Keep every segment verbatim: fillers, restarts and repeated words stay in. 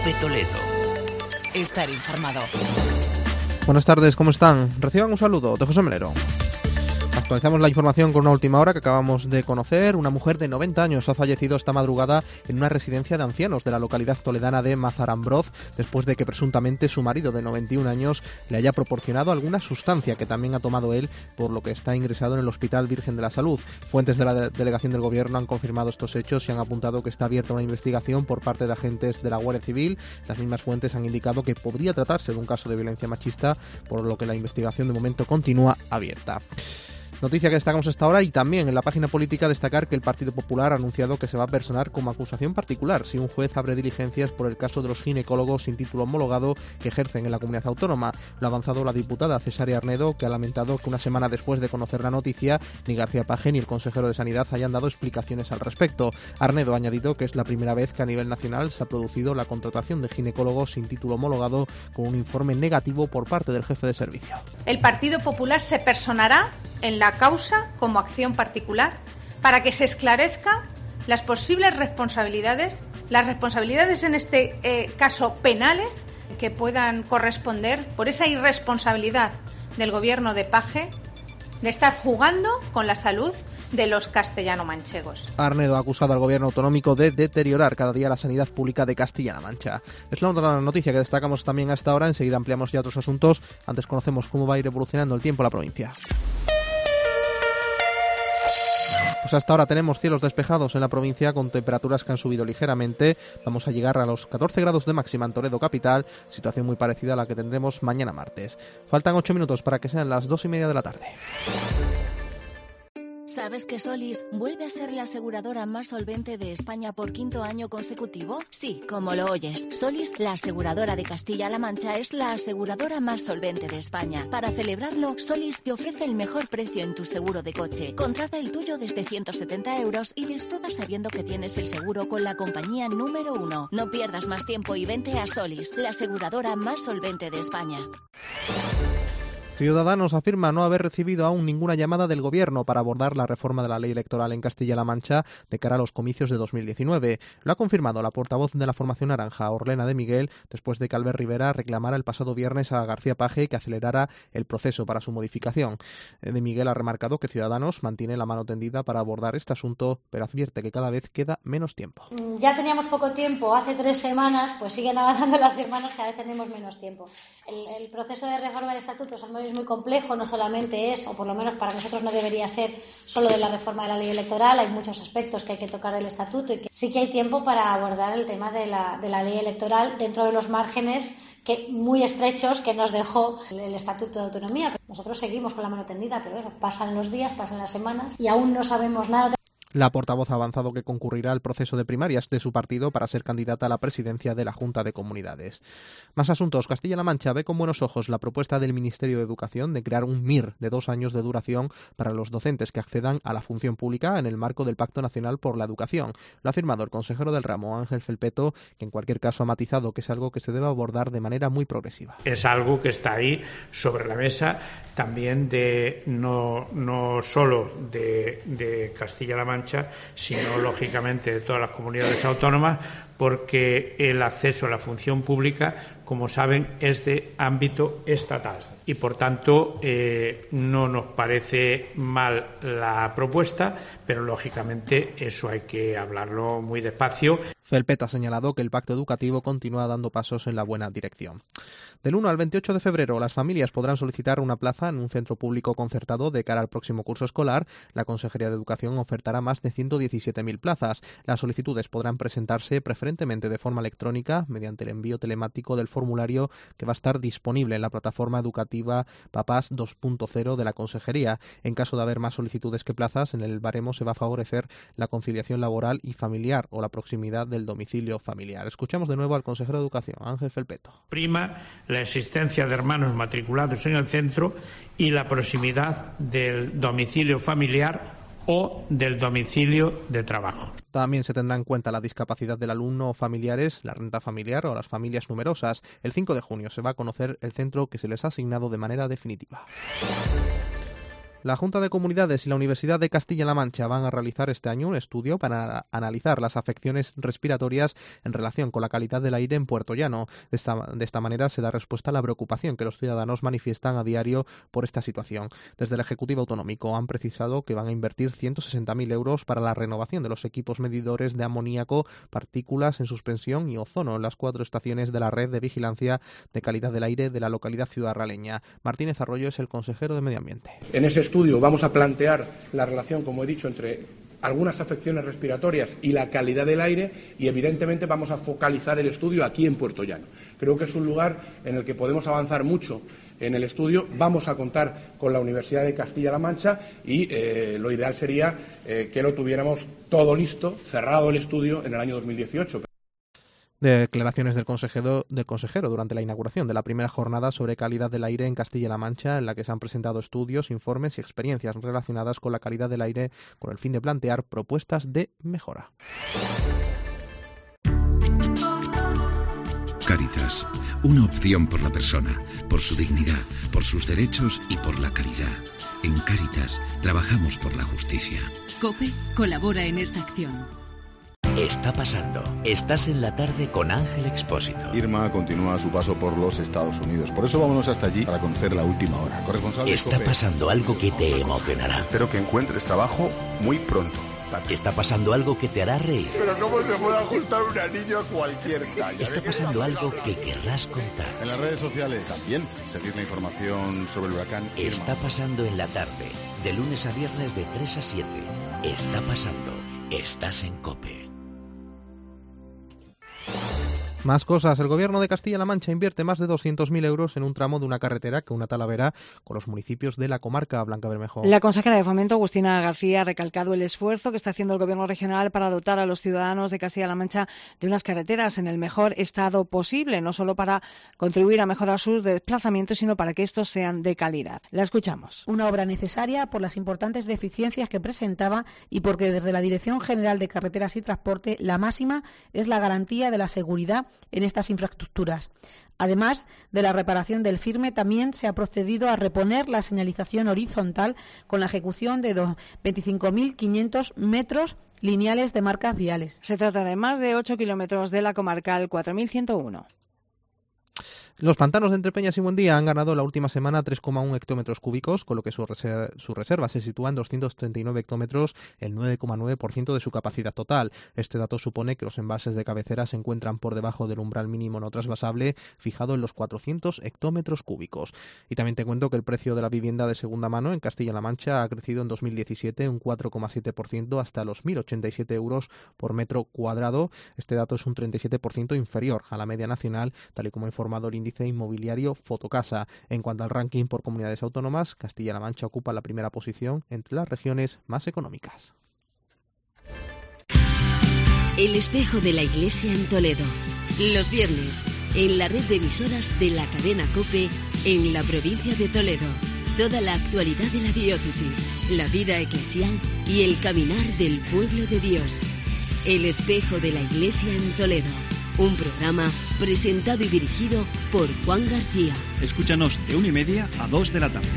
de Toledo. Estar informado. Buenas tardes, ¿cómo están? Reciban un saludo de José Melero. Actualizamos la información con una última hora que acabamos de conocer. Una mujer de noventa años ha fallecido esta madrugada en una residencia de ancianos de la localidad toledana de Mazarambroz, después de que presuntamente su marido de noventa y un años le haya proporcionado alguna sustancia que también ha tomado él, por lo que está ingresado en el Hospital Virgen de la Salud. Fuentes de la de- delegación del Gobierno han confirmado estos hechos y han apuntado que está abierta una investigación por parte de agentes de la Guardia Civil. Las mismas fuentes han indicado que podría tratarse de un caso de violencia machista, por lo que la investigación de momento continúa abierta. Noticia que destacamos hasta ahora, y también en la página política destacar que el Partido Popular ha anunciado que se va a personar como acusación particular si un juez abre diligencias por el caso de los ginecólogos sin título homologado que ejercen en la comunidad autónoma. Lo ha avanzado la diputada Cesárea Arnedo, que ha lamentado que una semana después de conocer la noticia ni García Page ni el consejero de Sanidad hayan dado explicaciones al respecto. Arnedo ha añadido que es la primera vez que a nivel nacional se ha producido la contratación de ginecólogos sin título homologado con un informe negativo por parte del jefe de servicio. El Partido Popular se personará en la causa como acción particular para que se esclarezca las posibles responsabilidades, las responsabilidades en este eh, caso penales que puedan corresponder por esa irresponsabilidad del gobierno de Page de estar jugando con la salud de los castellano-manchegos. Arnedo ha acusado al gobierno autonómico de deteriorar cada día la sanidad pública de Castilla-La Mancha. Es la otra noticia que destacamos también hasta ahora. Enseguida ampliamos ya otros asuntos. Antes conocemos cómo va a ir evolucionando el tiempo en la provincia. Pues hasta ahora tenemos cielos despejados en la provincia con temperaturas que han subido ligeramente. Vamos a llegar a los catorce grados de máxima en Toledo capital, situación muy parecida a la que tendremos mañana martes. Faltan ocho minutos para que sean las dos y media de la tarde. ¿Sabes que Solís vuelve a ser la aseguradora más solvente de España por quinto año consecutivo? Sí, como lo oyes. Solís, la aseguradora de Castilla-La Mancha, es la aseguradora más solvente de España. Para celebrarlo, Solís te ofrece el mejor precio en tu seguro de coche. Contrata el tuyo desde ciento setenta euros y disfruta sabiendo que tienes el seguro con la compañía número uno. No pierdas más tiempo y vente a Solís, la aseguradora más solvente de España. Ciudadanos afirma no haber recibido aún ninguna llamada del Gobierno para abordar la reforma de la ley electoral en Castilla-La Mancha de cara a los comicios de dos mil diecinueve. Lo ha confirmado la portavoz de la formación naranja, Orlena de Miguel, después de que Albert Rivera reclamara el pasado viernes a García Page que acelerara el proceso para su modificación. De Miguel ha remarcado que Ciudadanos mantiene la mano tendida para abordar este asunto, pero advierte que cada vez queda menos tiempo. Ya teníamos poco tiempo, hace tres semanas, pues siguen avanzando las semanas, cada vez tenemos menos tiempo. El, el proceso de reforma del estatuto es muy complejo, no solamente es, o por lo menos para nosotros no debería ser solo de la reforma de la ley electoral, hay muchos aspectos que hay que tocar del estatuto y que sí que hay tiempo para abordar el tema de la, de la ley electoral dentro de los márgenes que, muy estrechos que nos dejó el, el Estatuto de Autonomía. Nosotros seguimos con la mano tendida, pero bueno, pasan los días, pasan las semanas y aún no sabemos nada. La portavoz ha avanzado que concurrirá al proceso de primarias de su partido para ser candidata a la presidencia de la Junta de Comunidades. Más asuntos. Castilla-La Mancha ve con buenos ojos la propuesta del Ministerio de Educación de crear un M I R de dos años de duración para los docentes que accedan a la función pública en el marco del Pacto Nacional por la Educación. Lo ha afirmado el consejero del ramo, Ángel Felpeto, que en cualquier caso ha matizado que es algo que se debe abordar de manera muy progresiva. Es algo que está ahí sobre la mesa también de no, no solo de, de Castilla-La Mancha, sino lógicamente de todas las comunidades autónomas, porque el acceso a la función pública, como saben, es de ámbito estatal y por tanto eh, no nos parece mal la propuesta, pero lógicamente eso hay que hablarlo muy despacio. Felpeto ha señalado que el pacto educativo continúa dando pasos en la buena dirección. Del uno al veintiocho de febrero, las familias podrán solicitar una plaza en un centro público concertado de cara al próximo curso escolar. La Consejería de Educación ofertará más de ciento diecisiete mil plazas. Las solicitudes podrán presentarse preferentemente de forma electrónica mediante el envío telemático del formulario que va a estar disponible en la plataforma educativa Papás dos punto cero de la Consejería. En caso de haber más solicitudes que plazas, en el baremo se va a favorecer la conciliación laboral y familiar o la proximidad del domicilio familiar. Escuchamos de nuevo al consejero de Educación, Ángel Felpeto. Prima la existencia de hermanos matriculados en el centro y la proximidad del domicilio familiar o del domicilio de trabajo. También se tendrá en cuenta la discapacidad del alumno o familiares, la renta familiar o las familias numerosas. El cinco de junio se va a conocer el centro que se les ha asignado de manera definitiva. La Junta de Comunidades y la Universidad de Castilla-La Mancha van a realizar este año un estudio para analizar las afecciones respiratorias en relación con la calidad del aire en Puerto Llano. De esta, de esta manera se da respuesta a la preocupación que los ciudadanos manifiestan a diario por esta situación. Desde el Ejecutivo Autonómico han precisado que van a invertir ciento sesenta mil euros para la renovación de los equipos medidores de amoníaco, partículas en suspensión y ozono en las cuatro estaciones de la red de vigilancia de calidad del aire de la localidad ciudadraleña. Martínez Arroyo es el consejero de Medio Ambiente. En ese estudio vamos a plantear la relación, como he dicho, entre algunas afecciones respiratorias y la calidad del aire y, evidentemente, vamos a focalizar el estudio aquí en Puerto Llano. Creo que es un lugar en el que podemos avanzar mucho en el estudio. Vamos a contar con la Universidad de Castilla-La Mancha y eh, lo ideal sería eh, que lo tuviéramos todo listo, cerrado el estudio en el año dos mil dieciocho. Declaraciones del consejero, del consejero durante la inauguración de la primera jornada sobre calidad del aire en Castilla-La Mancha, en la que se han presentado estudios, informes y experiencias relacionadas con la calidad del aire con el fin de plantear propuestas de mejora. Cáritas, una opción por la persona, por su dignidad, por sus derechos y por la calidad. En Cáritas trabajamos por la justicia. COPE colabora en esta acción. Está pasando. Estás en la tarde con Ángel Expósito. Irma continúa su paso por los Estados Unidos. Por eso vámonos hasta allí para conocer la última hora. Corresponsal Está COPE. pasando algo que te emocionará. Espero que encuentres trabajo muy pronto. Está pasando algo que te hará reír. Pero ¿cómo se puede ajustar un anillo a cualquier talla? Está pasando algo que querrás contar. En las redes sociales también seguir la información sobre el huracán Irma. Está pasando en la tarde, de lunes a viernes de tres a siete. Está pasando. Estás en COPE. Más cosas. El Gobierno de Castilla-La Mancha invierte más de doscientos mil euros en un tramo de una carretera que una talavera con los municipios de la comarca. Blanca Bermejo. La consejera de Fomento, Agustina García, ha recalcado el esfuerzo que está haciendo el Gobierno regional para dotar a los ciudadanos de Castilla-La Mancha de unas carreteras en el mejor estado posible, no solo para contribuir a mejorar sus desplazamientos, sino para que estos sean de calidad. La escuchamos. Una obra necesaria por las importantes deficiencias que presentaba y porque desde la Dirección General de Carreteras y Transporte la máxima es la garantía de la seguridad en estas infraestructuras. Además de la reparación del firme, también se ha procedido a reponer la señalización horizontal con la ejecución de veinticinco mil quinientos metros lineales de marcas viales. Se trata de más de ocho kilómetros de la comarcal cuatro mil ciento uno. Los pantanos de Entrepeñas y Buendía han ganado la última semana tres coma uno hectómetros cúbicos, con lo que su reserva, su reserva se sitúa en doscientos treinta y nueve hectómetros, el nueve coma nueve por ciento de su capacidad total. Este dato supone que los embalses de cabecera se encuentran por debajo del umbral mínimo no trasvasable, fijado en los cuatrocientos hectómetros cúbicos. Y también te cuento que el precio de la vivienda de segunda mano en Castilla-La Mancha ha crecido en dos mil diecisiete un cuatro coma siete por ciento hasta los mil ochenta y siete euros por metro cuadrado. Este dato es un treinta y siete por ciento inferior a la media nacional, tal y como ha informado el índice inmobiliario Fotocasa. En cuanto al ranking por comunidades autónomas, Castilla-La Mancha ocupa la primera posición entre las regiones más económicas. El espejo de la Iglesia en Toledo. Los viernes, en la red de emisoras de la cadena COPE, en la provincia de Toledo. Toda la actualidad de la diócesis, la vida eclesial y el caminar del pueblo de Dios. El espejo de la Iglesia en Toledo. Un programa presentado y dirigido por Juan García. Escúchanos de una y media a dos de la tarde.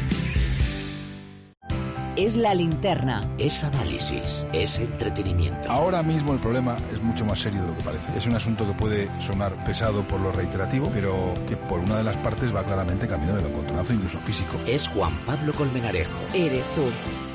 Es la linterna. Es análisis, es entretenimiento. Ahora mismo el problema es mucho más serio de lo que parece. Es un asunto que puede sonar pesado por lo reiterativo, pero que por una de las partes va claramente camino del encontronazo, incluso físico. Es Juan Pablo Colmenarejo. Eres tú.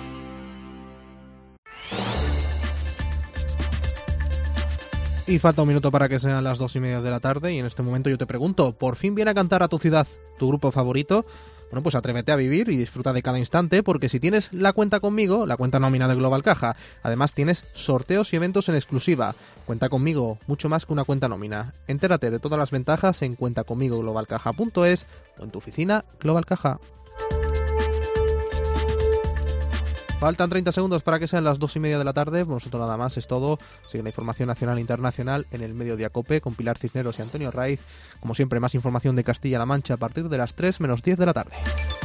Y falta un minuto para que sean las dos y media de la tarde y en este momento yo te pregunto, ¿por fin viene a cantar a tu ciudad tu grupo favorito? Bueno, pues atrévete a vivir y disfruta de cada instante, porque si tienes la cuenta conmigo, la cuenta nómina de Global Caja, además tienes sorteos y eventos en exclusiva. Cuenta conmigo, mucho más que una cuenta nómina. Entérate de todas las ventajas en cuenta conmigo global caja punto es o en tu oficina Global Caja. Faltan treinta segundos para que sean las dos y media de la tarde. Por nosotros nada más, es todo. Sigue la información nacional e internacional en el Mediodía COPE con Pilar Cisneros y Antonio Raiz. Como siempre, más información de Castilla-La Mancha a partir de las tres menos diez de la tarde.